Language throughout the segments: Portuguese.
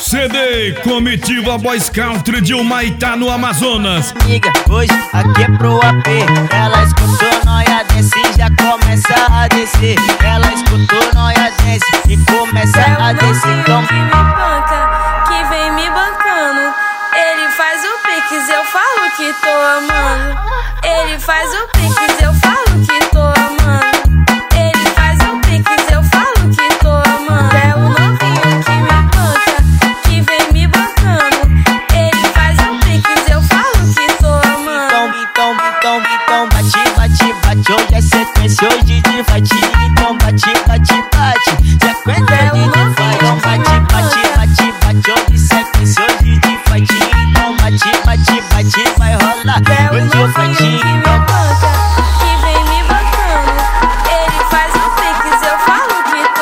CD Comitiva Boys Country de Humaitá, no Amazonas. Amiga, hoje aqui é pro AP. Ela escutou Noia Dance e já começa a descer. Ela escutou Noia Dance e começa a descer. Então que me banca, que vem me bancando. Ele faz o pix, eu falo que tô amando. Ele faz o pix, eu falo que tô amando. Ele faz o pix, eu falo que tô amando. É o novinho que me banca, que vem me bancando. Ele faz o pix, eu falo que tô amando. Então bate. Hoje é sequência, hoje de fatia. Então bate. Sequência de fatia. Então bate. Hoje sequência, hoje de fatia. Então bate. Vai rolar. É o Hoje eu novinho que me fatia. banca, que vem me bancando. Ele faz o pix, eu falo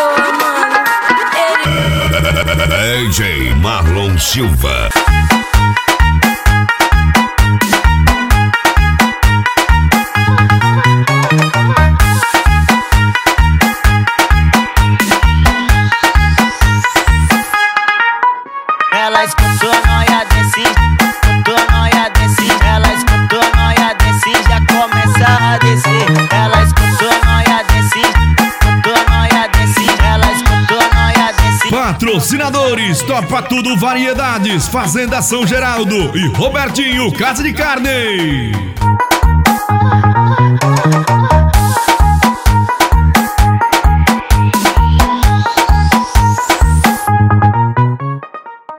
que tô amando. Ele... DJ Marlon Silva. Ela escutou Noia Dance, ela escutou Noia Dance, já começa a descer. Ela escutou Noia Dance, ela escutou Noia Dance. Patrocinadores Topa Tudo Variedades, Fazenda São Geraldo e Robertinho Casa de Carne.